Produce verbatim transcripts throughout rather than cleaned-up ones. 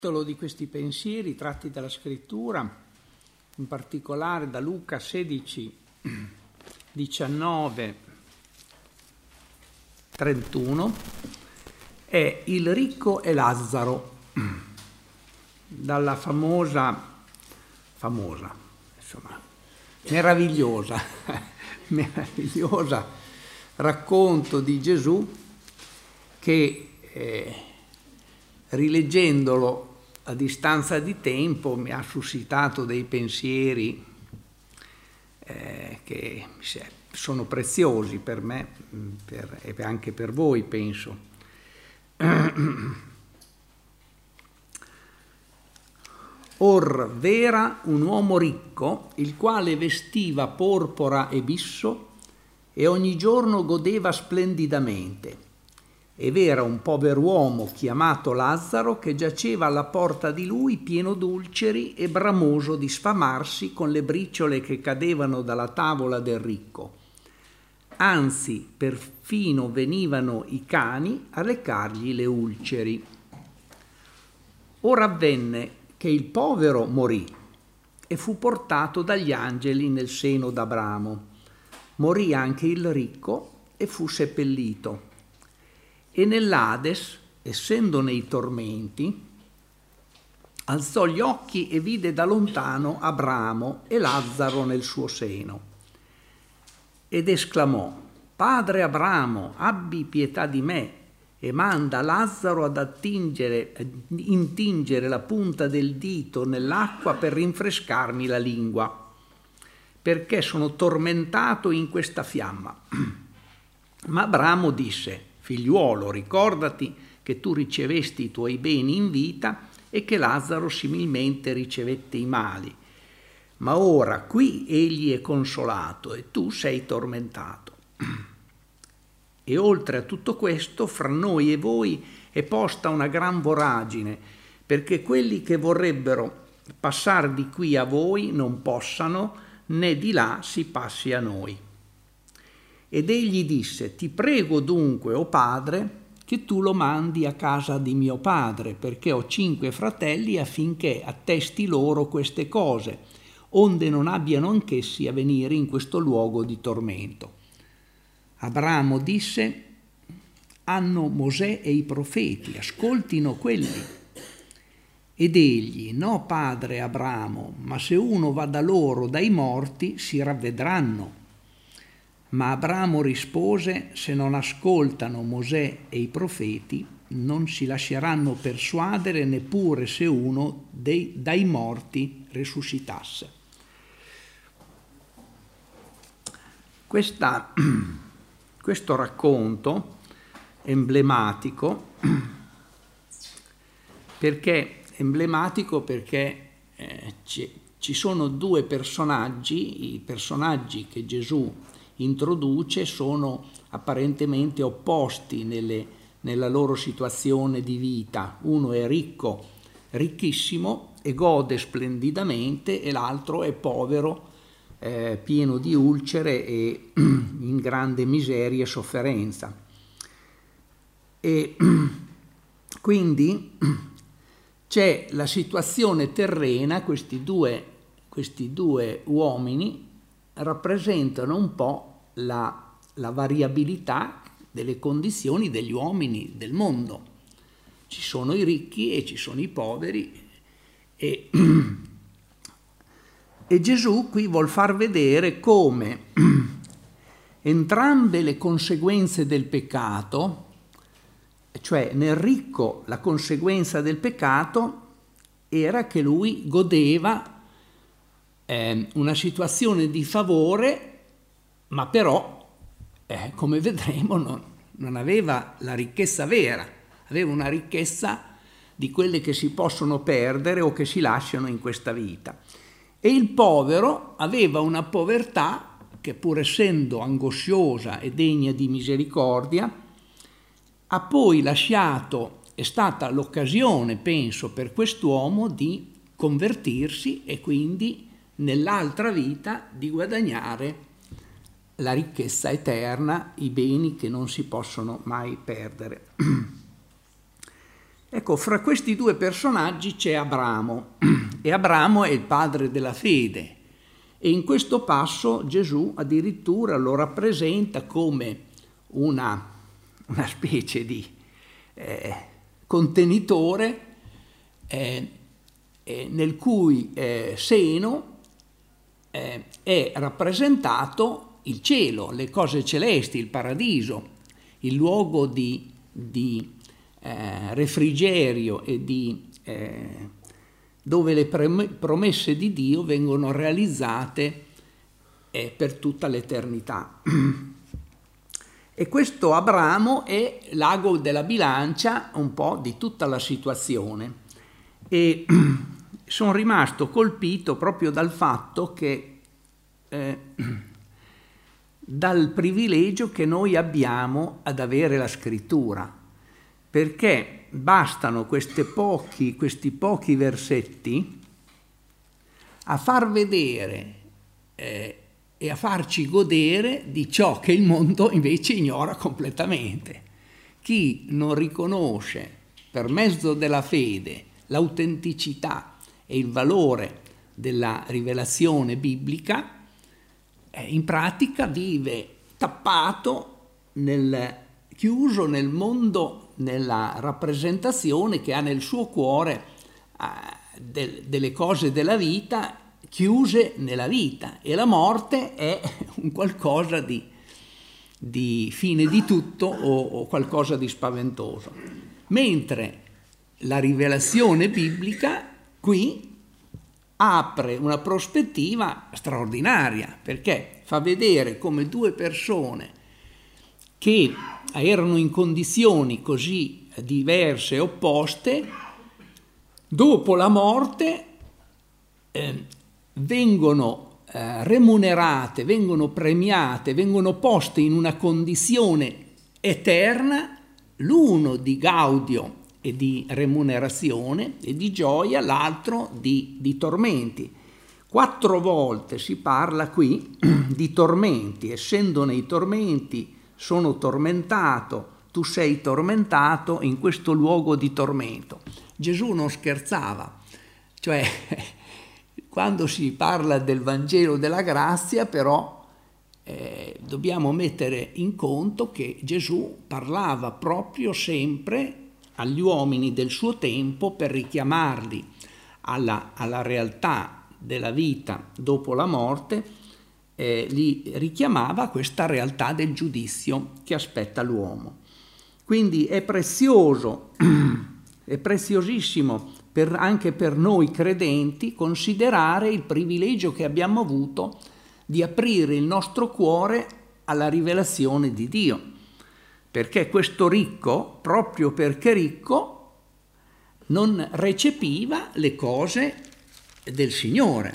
Il titolo di questi pensieri tratti dalla scrittura, in particolare da Luca sedici, diciannove, trentuno, è Il ricco e Lazzaro, dalla famosa, famosa, insomma, meravigliosa, meravigliosa racconto di Gesù che eh, rileggendolo a distanza di tempo mi ha suscitato dei pensieri eh, che sono preziosi per me per, e anche per voi, penso. Or v'era un uomo ricco, il quale vestiva porpora e bisso e ogni giorno godeva splendidamente. E v'era un pover'uomo chiamato Lazzaro che giaceva alla porta di lui pieno d'ulceri e bramoso di sfamarsi con le briciole che cadevano dalla tavola del ricco. Anzi, perfino venivano i cani a leccargli le ulceri. Ora avvenne che il povero morì e fu portato dagli angeli nel seno d'Abramo. Morì anche il ricco e fu seppellito. E nell'Ades, essendo nei tormenti, alzò gli occhi e vide da lontano Abramo e Lazzaro nel suo seno. Ed esclamò: Padre Abramo, abbi pietà di me e manda Lazzaro ad attingere, intingere la punta del dito nell'acqua per rinfrescarmi la lingua, perché sono tormentato in questa fiamma. Ma Abramo disse: Figliuolo, ricordati che tu ricevesti i tuoi beni in vita e che Lazzaro similmente ricevette i mali. Ma ora qui egli è consolato e tu sei tormentato. E oltre a tutto questo, fra noi e voi è posta una gran voragine, perché quelli che vorrebbero passare di qui a voi non possano, né di là si passi a noi. Ed egli disse: Ti prego dunque, o padre, che tu lo mandi a casa di mio padre, perché ho cinque fratelli, affinché attesti loro queste cose, onde non abbiano anch'essi a venire in questo luogo di tormento. Abramo disse: Hanno Mosè e i profeti, ascoltino quelli. Ed egli: No, padre Abramo, ma se uno va da loro dai morti si ravvedranno. Ma Abramo rispose: Se non ascoltano Mosè e i profeti, non si lasceranno persuadere neppure se uno dei, dai morti risuscitasse. Questa, questo racconto emblematico, perché emblematico perché eh, ci, ci sono due personaggi, i personaggi che Gesù introduce sono apparentemente opposti nelle, nella loro situazione di vita. Uno è ricco, ricchissimo e gode splendidamente, e l'altro è povero, eh, pieno di ulcere e in grande miseria e sofferenza. E quindi c'è la situazione terrena. Questi due, questi due uomini rappresentano un po' la, la variabilità delle condizioni degli uomini del mondo. Ci sono i ricchi e ci sono i poveri, e, e Gesù qui vuol far vedere come entrambe le conseguenze del peccato, cioè nel ricco la conseguenza del peccato era che lui godeva eh, una situazione di favore, ma però, eh, come vedremo, non, non aveva la ricchezza vera, aveva una ricchezza di quelle che si possono perdere o che si lasciano in questa vita. E il povero aveva una povertà che, pur essendo angosciosa e degna di misericordia, ha poi lasciato, è stata l'occasione, penso, per quest'uomo di convertirsi e quindi nell'altra vita di guadagnare la ricchezza eterna, i beni che non si possono mai perdere. Ecco, fra questi due personaggi c'è Abramo, e Abramo è il padre della fede, e in questo passo Gesù addirittura lo rappresenta come una, una specie di eh, contenitore eh, eh, nel cui eh, seno eh, è rappresentato il cielo, le cose celesti, il paradiso, il luogo di, di eh, refrigerio e di, eh, dove le promesse di Dio vengono realizzate eh, per tutta l'eternità. E questo Abramo è l'ago della bilancia un po' di tutta la situazione, e sono rimasto colpito proprio dal fatto che eh, dal privilegio che noi abbiamo ad avere la scrittura, perché bastano questi pochi, questi pochi versetti a far vedere eh, e a farci godere di ciò che il mondo invece ignora completamente. Chi non riconosce per mezzo della fede l'autenticità e il valore della rivelazione biblica, eh, in pratica vive tappato, nel, chiuso nel mondo, nella rappresentazione che ha nel suo cuore eh, del, delle cose della vita, chiuse nella vita, e la morte è un qualcosa di, di fine di tutto o, o qualcosa di spaventoso. Mentre la rivelazione biblica qui apre una prospettiva straordinaria, perché fa vedere come due persone che erano in condizioni così diverse e opposte, dopo la morte eh, vengono eh, remunerate, vengono premiate, vengono poste in una condizione eterna, l'uno di gaudio e di remunerazione e di gioia, l'altro di, di tormenti. Quattro volte si parla qui di tormenti, essendo nei tormenti, sono tormentato, tu sei tormentato in questo luogo di tormento. Gesù non scherzava, cioè quando si parla del Vangelo della grazia, però eh, dobbiamo mettere in conto che Gesù parlava proprio sempre agli uomini del suo tempo per richiamarli alla, alla realtà della vita dopo la morte, eh, li richiamava a questa realtà del giudizio che aspetta l'uomo. Quindi è prezioso, è preziosissimo per, anche per noi credenti considerare il privilegio che abbiamo avuto di aprire il nostro cuore alla rivelazione di Dio. Perché questo ricco, proprio perché ricco, non recepiva le cose del Signore.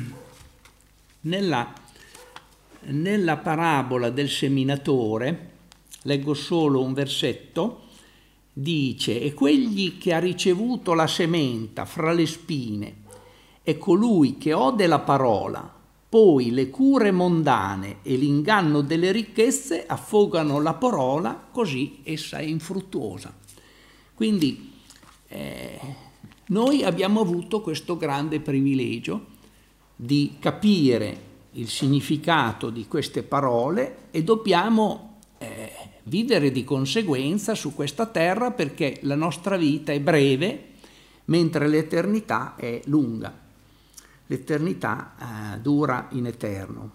Nella, nella parabola del seminatore, leggo solo un versetto, dice: «E quegli che ha ricevuto la sementa fra le spine è colui che ode la parola, poi le cure mondane e l'inganno delle ricchezze affogano la parola, così essa è infruttuosa». Quindi eh, noi abbiamo avuto questo grande privilegio di capire il significato di queste parole e dobbiamo eh, vivere di conseguenza su questa terra, perché la nostra vita è breve, mentre l'eternità è lunga. L'eternità eh, dura in eterno.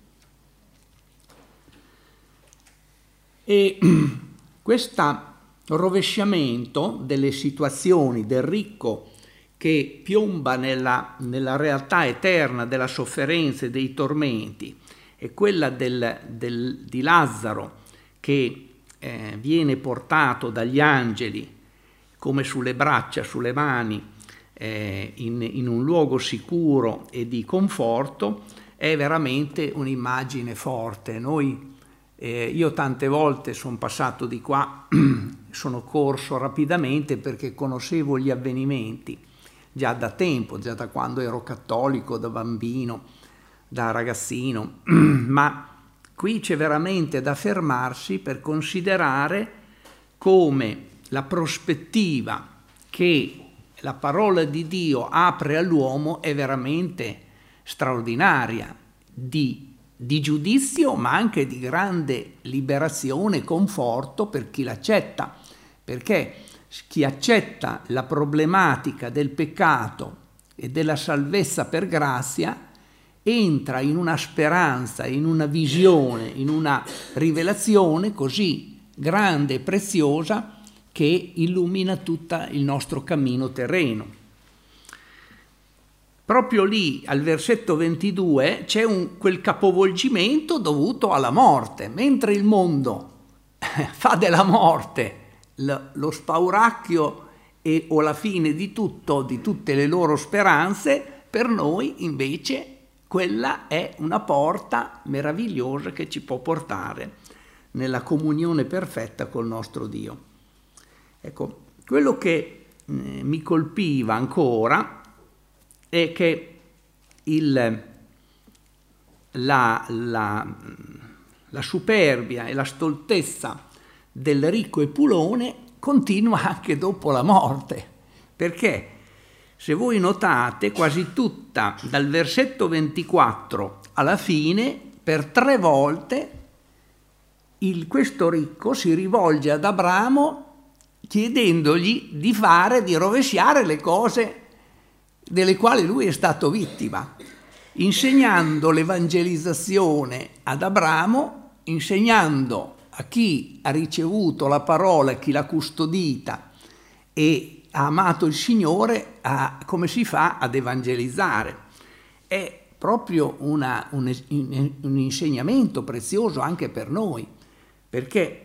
E questo rovesciamento delle situazioni del ricco che piomba nella, nella realtà eterna della sofferenza e dei tormenti, e quella del, del, di Lazzaro che eh, viene portato dagli angeli come sulle braccia, sulle mani, eh, in, in un luogo sicuro e di conforto, è veramente un'immagine forte. Noi, eh, io tante volte sono passato di qua, sono corso rapidamente perché conoscevo gli avvenimenti già da tempo, già da quando ero cattolico, da bambino, da ragazzino, ma qui c'è veramente da fermarsi per considerare come la prospettiva che la parola di Dio apre all'uomo è veramente straordinaria, di, di giudizio ma anche di grande liberazione e conforto per chi l'accetta, perché chi accetta la problematica del peccato e della salvezza per grazia entra in una speranza, in una visione, in una rivelazione così grande e preziosa che illumina tutto il nostro cammino terreno. Proprio lì, al versetto ventidue, c'è un, quel capovolgimento dovuto alla morte. Mentre il mondo fa della morte lo, lo spauracchio e, o la fine di tutto, di tutte le loro speranze, per noi invece quella è una porta meravigliosa che ci può portare nella comunione perfetta col nostro Dio. Ecco, quello che eh, mi colpiva ancora è che il, la, la, la superbia e la stoltezza del ricco Epulone continua anche dopo la morte, perché se voi notate quasi tutta dal versetto ventiquattro alla fine, per tre volte il, questo ricco si rivolge ad Abramo chiedendogli di fare, di rovesciare le cose delle quali lui è stato vittima, insegnando l'evangelizzazione ad Abramo, insegnando a chi ha ricevuto la parola, chi l'ha custodita e ha amato il Signore, a, come si fa ad evangelizzare. È proprio una, un, un insegnamento prezioso anche per noi, perché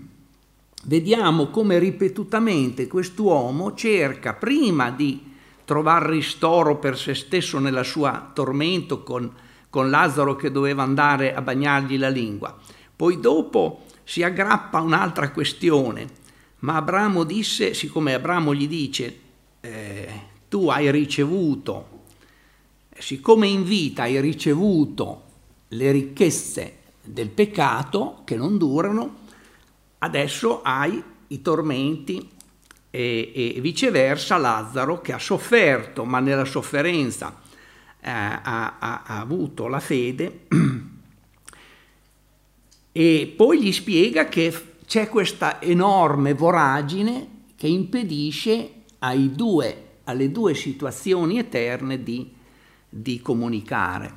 vediamo come ripetutamente quest'uomo cerca prima di trovare ristoro per se stesso nella sua tormento con, con Lazzaro che doveva andare a bagnargli la lingua. Poi dopo si aggrappa a un'altra questione, ma Abramo disse, siccome Abramo gli dice eh, tu hai ricevuto, siccome in vita hai ricevuto le ricchezze del peccato che non durano, adesso hai i tormenti e, e viceversa Lazzaro che ha sofferto, ma nella sofferenza eh, ha, ha, ha avuto la fede e poi gli spiega che c'è questa enorme voragine che impedisce ai due, alle due situazioni eterne di, di comunicare.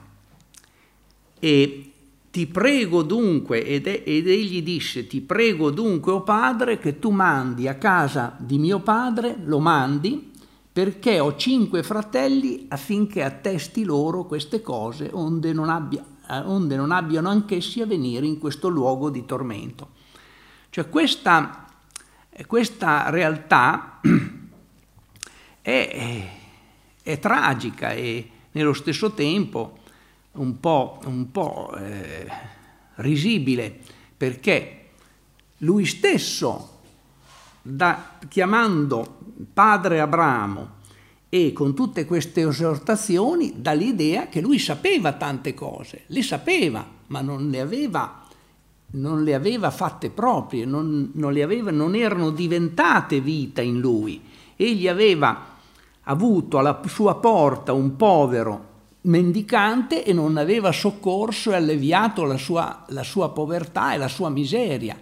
E ti prego dunque, ed, ed egli disse, ti prego dunque, o padre, che tu mandi a casa di mio padre, lo mandi, perché ho cinque fratelli affinché attesti loro queste cose, onde non, abbia, onde non abbiano anch'essi a venire in questo luogo di tormento. Cioè questa, questa realtà è, è, è tragica e nello stesso tempo un po', un po' eh, risibile, perché lui stesso, da, chiamando padre Abramo e con tutte queste esortazioni, dà l'idea che lui sapeva tante cose, le sapeva, ma non le aveva, non le aveva fatte proprie, non, non, le aveva, non erano diventate vita in lui. Egli aveva avuto alla sua porta un povero mendicante e non aveva soccorso e alleviato la sua, la sua povertà e la sua miseria.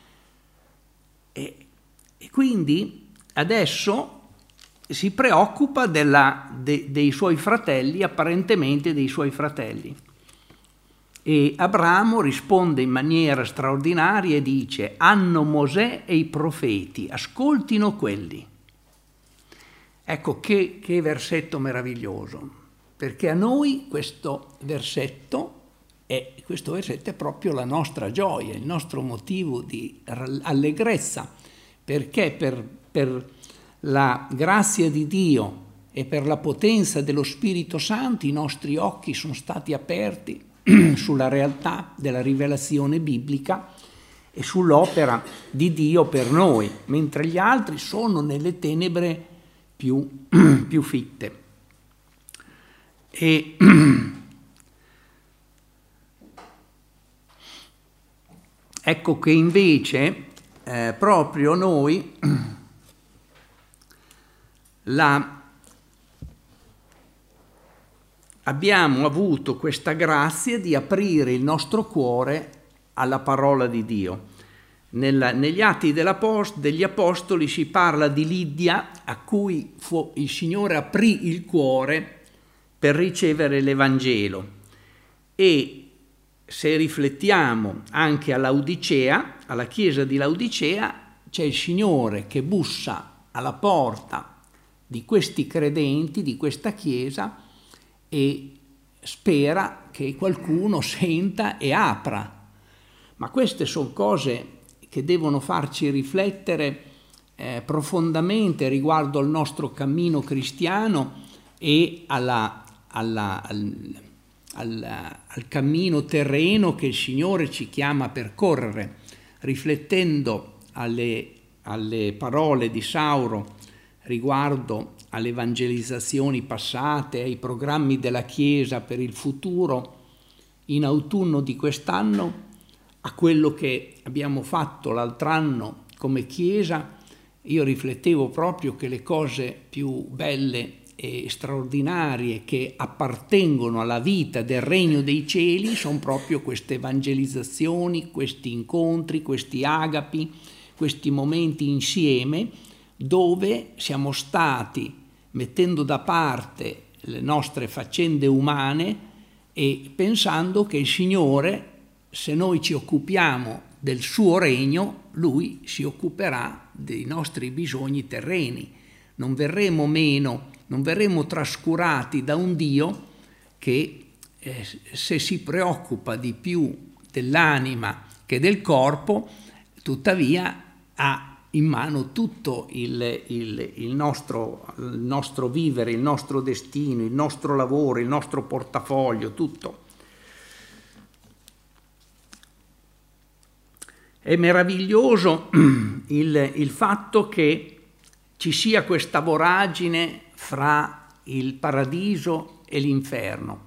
E, e quindi adesso si preoccupa della, de, dei suoi fratelli, apparentemente dei suoi fratelli. E Abramo risponde in maniera straordinaria e dice: hanno Mosè e i profeti, ascoltino quelli. Ecco che, che versetto meraviglioso. Perché a noi questo versetto, è, questo versetto è proprio la nostra gioia, il nostro motivo di allegrezza, perché per, per la grazia di Dio e per la potenza dello Spirito Santo i nostri occhi sono stati aperti sulla realtà della rivelazione biblica e sull'opera di Dio per noi, mentre gli altri sono nelle tenebre più, più fitte. E ecco che invece eh, proprio noi la abbiamo avuto questa grazia di aprire il nostro cuore alla parola di Dio. Nel, negli Atti degli Apostoli si parla di Lidia, a cui fu, il Signore aprì il cuore per ricevere l'Evangelo. E se riflettiamo anche a Laodicea, alla chiesa di Laodicea, c'è il Signore che bussa alla porta di questi credenti, di questa chiesa, e spera che qualcuno senta e apra. Ma queste sono cose che devono farci riflettere eh, profondamente riguardo al nostro cammino cristiano e alla, alla, al, al, al cammino terreno che il Signore ci chiama a percorrere. Riflettendo alle, alle parole di Sauro riguardo alle evangelizzazioni passate, ai programmi della Chiesa per il futuro, in autunno di quest'anno, a quello che abbiamo fatto l'altro anno come Chiesa, io riflettevo proprio che le cose più belle e straordinarie che appartengono alla vita del Regno dei Cieli sono proprio queste evangelizzazioni, questi incontri, questi agapi, questi momenti insieme, dove siamo stati mettendo da parte le nostre faccende umane e pensando che il Signore, se noi ci occupiamo del suo regno, Lui si occuperà dei nostri bisogni terreni. Non verremo meno, non verremo trascurati da un Dio che eh, se si preoccupa di più dell'anima che del corpo, tuttavia ha in mano tutto il, il, il, nostro, il nostro vivere, il nostro destino, il nostro lavoro, il nostro portafoglio, tutto. È meraviglioso il, il fatto che ci sia questa voragine fra il paradiso e l'inferno.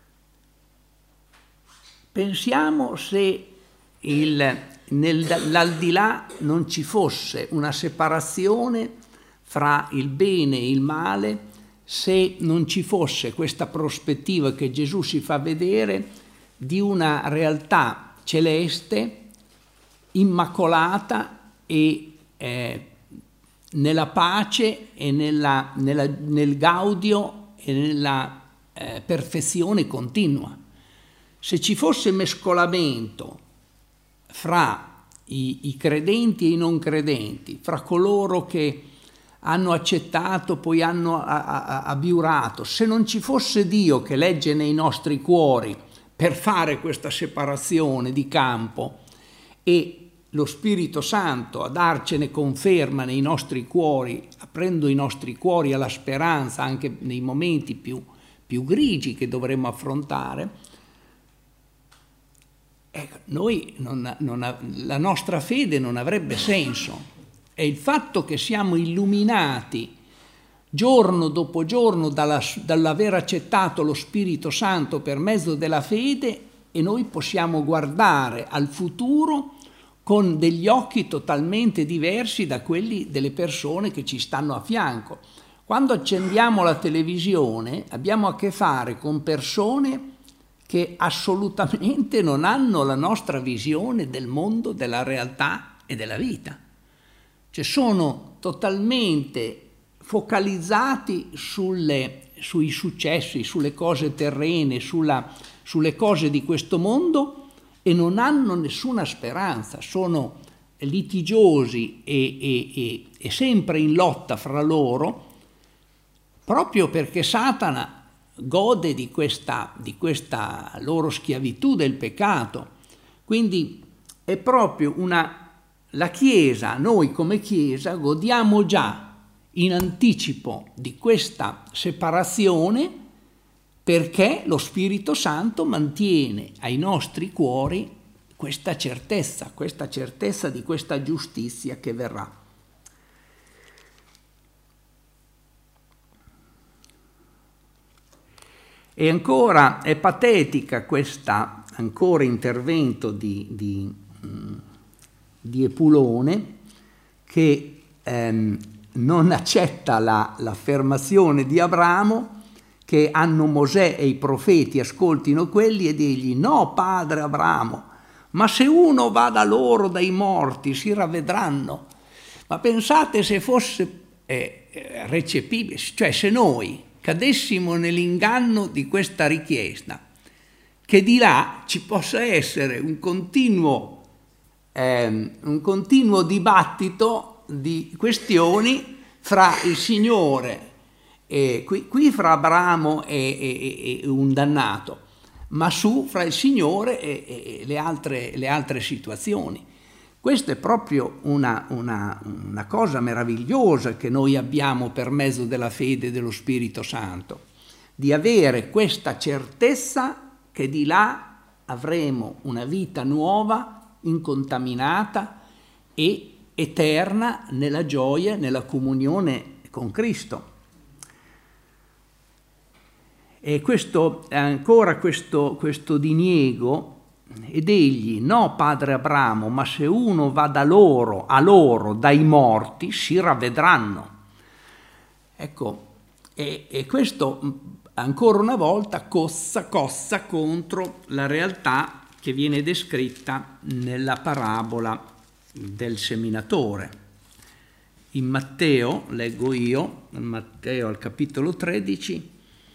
Pensiamo se il nell'aldilà non ci fosse una separazione fra il bene e il male, se non ci fosse questa prospettiva che Gesù si fa vedere di una realtà celeste, immacolata e eh, nella pace e nella, nella, nel gaudio e nella eh, perfezione continua. Se ci fosse mescolamento fra i, i credenti e i non credenti, fra coloro che hanno accettato, poi hanno abiurato, se non ci fosse Dio che legge nei nostri cuori per fare questa separazione di campo e lo Spirito Santo a darcene conferma nei nostri cuori, aprendo i nostri cuori alla speranza anche nei momenti più, più grigi che dovremmo affrontare, ecco, noi non, non, la nostra fede non avrebbe senso. È il fatto che siamo illuminati giorno dopo giorno dalla, dall'aver accettato lo Spirito Santo per mezzo della fede, e noi possiamo guardare al futuro con degli occhi totalmente diversi da quelli delle persone che ci stanno a fianco. Quando accendiamo la televisione abbiamo a che fare con persone che assolutamente non hanno la nostra visione del mondo, della realtà e della vita. Cioè sono totalmente focalizzati sulle, sui successi, sulle cose terrene, sulla, sulle cose di questo mondo e non hanno nessuna speranza, sono litigiosi e, e, e, e sempre in lotta fra loro, proprio perché Satana gode di questa, di questa loro schiavitù del peccato. Quindi è proprio una, la Chiesa, noi come Chiesa godiamo già in anticipo di questa separazione, perché lo Spirito Santo mantiene ai nostri cuori questa certezza, questa certezza di questa giustizia che verrà. E ancora è patetica questa ancora intervento di, di, di Epulone, che ehm, non accetta la, l'affermazione di Abramo che hanno Mosè e i profeti, ascoltino quelli e digli: no, padre Abramo, ma se uno va da loro, dai morti, si ravvedranno. Ma pensate se fosse eh, recepibile, cioè se noi cadessimo nell'inganno di questa richiesta, che di là ci possa essere un continuo, eh, un continuo dibattito di questioni fra il Signore, e qui, qui fra Abramo e, e, e un dannato, ma su fra il Signore e, e le, altre, le altre situazioni. Questa è proprio una, una, una cosa meravigliosa che noi abbiamo per mezzo della fede dello Spirito Santo, di avere questa certezza che di là avremo una vita nuova, incontaminata e eterna nella gioia, nella comunione con Cristo. E questo, ancora questo, questo diniego, ed egli: no, padre Abramo, ma se uno va da loro, a loro, dai morti, si ravvedranno. Ecco, e, e questo ancora una volta cozza, cozza contro la realtà che viene descritta nella parabola del seminatore. In Matteo, leggo io, in Matteo al capitolo tredici,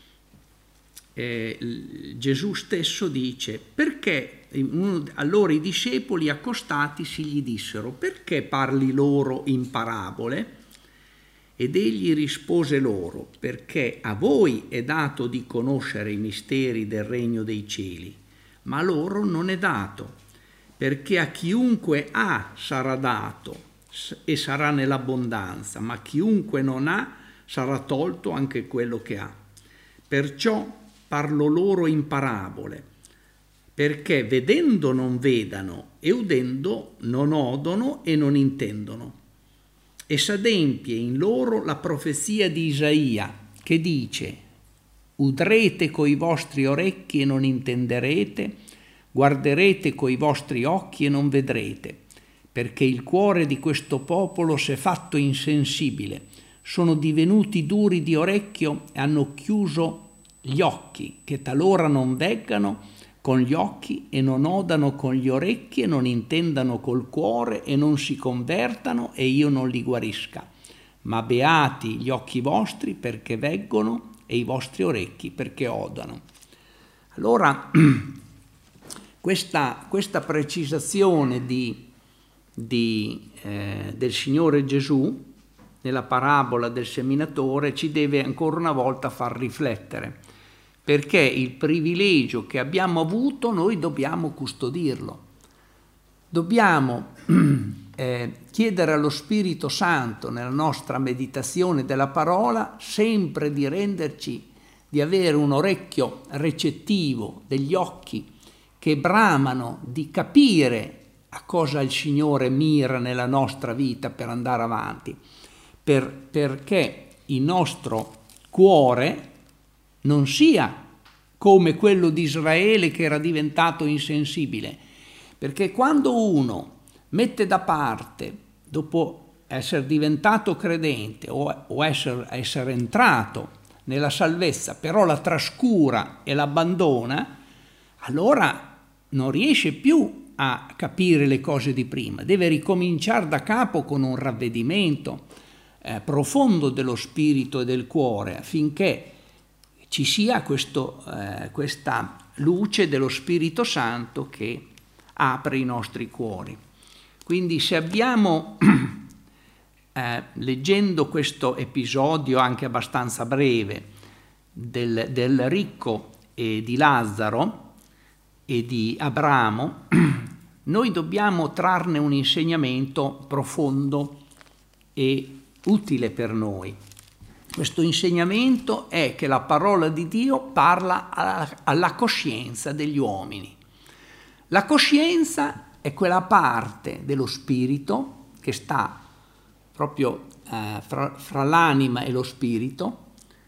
eh, Gesù stesso dice: perché allora i discepoli accostatisi gli dissero: perché parli loro in parabole? Ed egli rispose loro: perché a voi è dato di conoscere i misteri del regno dei cieli, ma a loro non è dato, perché a chiunque ha sarà dato e sarà nell'abbondanza, ma chiunque non ha sarà tolto anche quello che ha. Perciò parlo loro in parabole, perché vedendo non vedano e udendo non odono e non intendono. E s'adempie in loro la profezia di Isaia, che dice: udrete coi vostri orecchi e non intenderete, guarderete coi vostri occhi e non vedrete, perché il cuore di questo popolo s'è fatto insensibile, sono divenuti duri di orecchio e hanno chiuso gli occhi, che talora non veggano con gli occhi e non odano con gli orecchi e non intendano col cuore e non si convertano e io non li guarisca. Ma beati gli occhi vostri perché veggono e i vostri orecchi perché odano. Allora questa, questa precisazione di, di, eh, del Signore Gesù nella parabola del seminatore ci deve ancora una volta far riflettere, perché il privilegio che abbiamo avuto noi dobbiamo custodirlo. Dobbiamo eh, chiedere allo Spirito Santo nella nostra meditazione della parola sempre di renderci, di avere un orecchio recettivo, degli occhi che bramano di capire a cosa il Signore mira nella nostra vita per andare avanti, per, perché il nostro cuore non sia come quello di Israele che era diventato insensibile, perché quando uno mette da parte, dopo essere diventato credente o, o essere, essere entrato nella salvezza, però la trascura e l'abbandona, allora non riesce più a capire le cose di prima, deve ricominciare da capo con un ravvedimento eh, profondo dello spirito e del cuore, affinché ci sia questo, eh, questa luce dello Spirito Santo che apre i nostri cuori. Quindi se abbiamo, eh, leggendo questo episodio anche abbastanza breve del, del ricco e di Lazzaro e di Abramo, noi dobbiamo trarne un insegnamento profondo e utile per noi. Questo insegnamento è che la parola di Dio parla alla, alla coscienza degli uomini. La coscienza è quella parte dello spirito che sta proprio eh, fra, fra l'anima e lo spirito,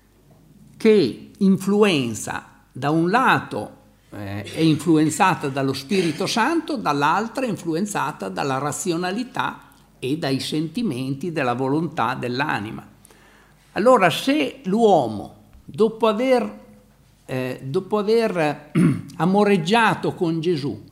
che influenza da un lato eh, è influenzata dallo Spirito Santo, dall'altra è influenzata dalla razionalità e dai sentimenti della volontà dell'anima. Allora, se l'uomo, dopo aver, eh, dopo aver eh, amoreggiato con Gesù,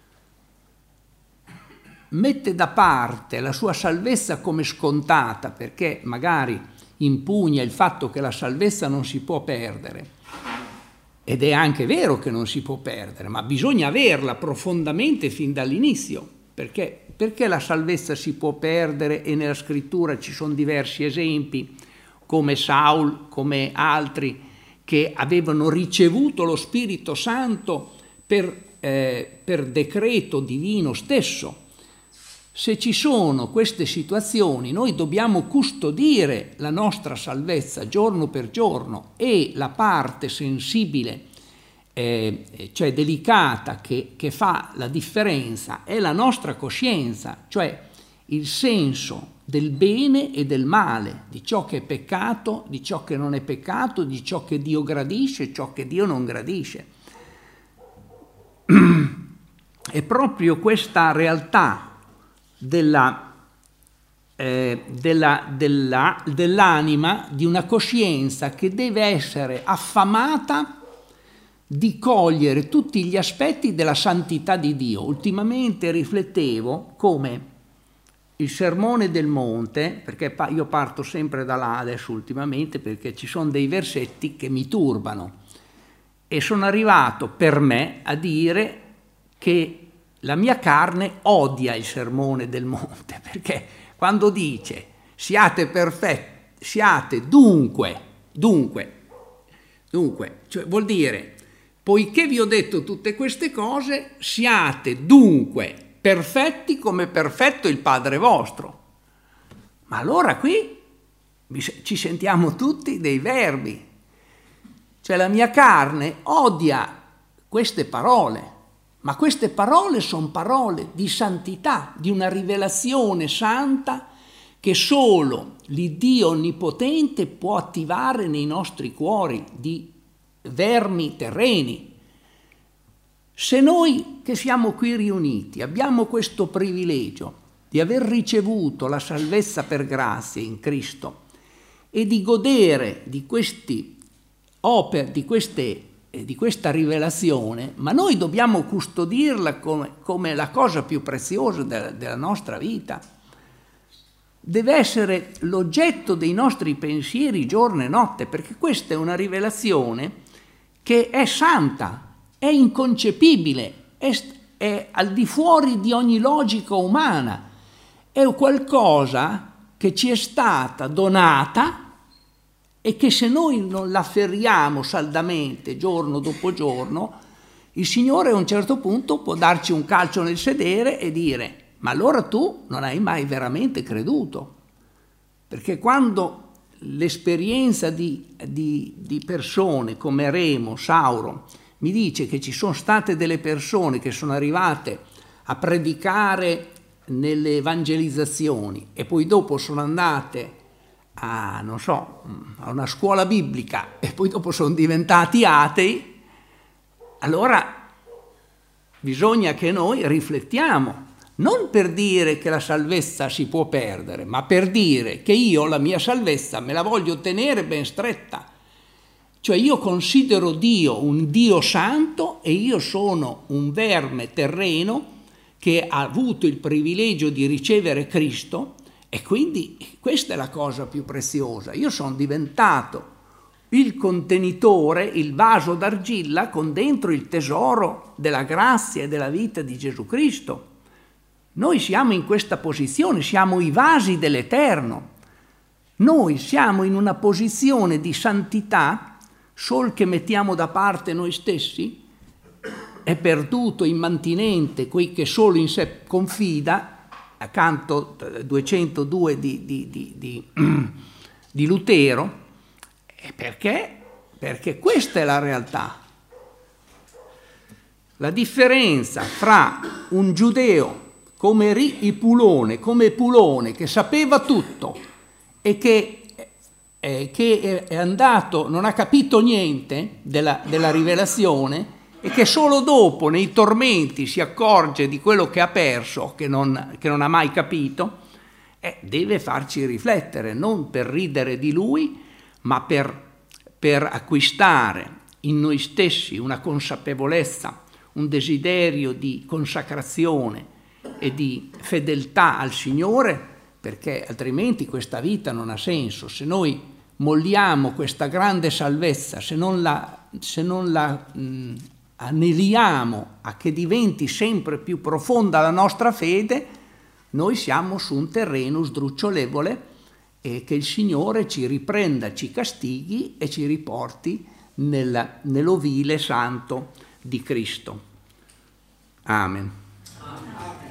mette da parte la sua salvezza come scontata, perché magari impugna il fatto che la salvezza non si può perdere, ed è anche vero che non si può perdere, ma bisogna averla profondamente fin dall'inizio, perché, perché la salvezza si può perdere, e nella scrittura ci sono diversi esempi, come Saul, come altri, che avevano ricevuto lo Spirito Santo per, eh, per decreto divino stesso. Se ci sono queste situazioni, noi dobbiamo custodire la nostra salvezza giorno per giorno, e la parte sensibile, eh, cioè delicata, che, che fa la differenza è la nostra coscienza, cioè il senso del bene e del male, di ciò che è peccato, di ciò che non è peccato, di ciò che Dio gradisce e ciò che Dio non gradisce. È proprio questa realtà Della, eh, della, della, dell'anima, di una coscienza che deve essere affamata di cogliere tutti gli aspetti della santità di Dio. Ultimamente riflettevo come il Sermone del Monte, perché io parto sempre da là adesso ultimamente, perché ci sono dei versetti che mi turbano, e sono arrivato per me a dire che la mia carne odia il Sermone del Monte, perché quando dice siate perfetti, siate dunque, dunque, dunque, cioè vuol dire, poiché vi ho detto tutte queste cose, siate dunque perfetti come perfetto il Padre vostro. Ma allora qui ci sentiamo tutti dei verbi, cioè la mia carne odia queste parole. Ma queste parole sono parole di santità, di una rivelazione santa che solo l'Iddio Onnipotente può attivare nei nostri cuori, di vermi terreni. Se noi che siamo qui riuniti abbiamo questo privilegio di aver ricevuto la salvezza per grazia in Cristo e di godere di questi opere, di queste di questa rivelazione, ma noi dobbiamo custodirla come, come la cosa più preziosa della, della nostra vita. Deve essere l'oggetto dei nostri pensieri giorno e notte, perché questa è una rivelazione che è santa, è inconcepibile, è, è al di fuori di ogni logica umana, è qualcosa che ci è stata donata e che se noi non la afferriamo saldamente giorno dopo giorno, il Signore a un certo punto può darci un calcio nel sedere e dire: ma allora tu non hai mai veramente creduto. Perché quando l'esperienza di, di, di persone come Remo, Sauro, mi dice che ci sono state delle persone che sono arrivate a predicare nelle evangelizzazioni e poi dopo sono andate a, non so, a una scuola biblica e poi dopo sono diventati atei, allora bisogna che noi riflettiamo, non per dire che la salvezza si può perdere, ma per dire che io la mia salvezza me la voglio tenere ben stretta. Cioè io considero Dio un Dio santo e io sono un verme terreno che ha avuto il privilegio di ricevere Cristo. E quindi questa è la cosa più preziosa. Io sono diventato il contenitore, il vaso d'argilla con dentro il tesoro della grazia e della vita di Gesù Cristo. Noi siamo in questa posizione, siamo i vasi dell'Eterno. Noi siamo in una posizione di santità, sol che mettiamo da parte noi stessi, è perduto, immantinente, quei che solo in sé confida, accanto duecentodue di, di, di, di, di Lutero. E perché? Perché questa è la realtà. La differenza fra un giudeo come Ipulone, come Epulone, che sapeva tutto e che, eh, che è andato, non ha capito niente della, della rivelazione, e che solo dopo, nei tormenti, si accorge di quello che ha perso, che non, che non ha mai capito, eh, deve farci riflettere, non per ridere di Lui, ma per, per acquistare in noi stessi una consapevolezza, un desiderio di consacrazione e di fedeltà al Signore, perché altrimenti questa vita non ha senso. Se noi molliamo questa grande salvezza, se non la, se non la mh, aneliamo a che diventi sempre più profonda la nostra fede, noi siamo su un terreno sdrucciolevole e che il Signore ci riprenda, ci castighi e ci riporti nel, nell'ovile santo di Cristo. Amen. Amen.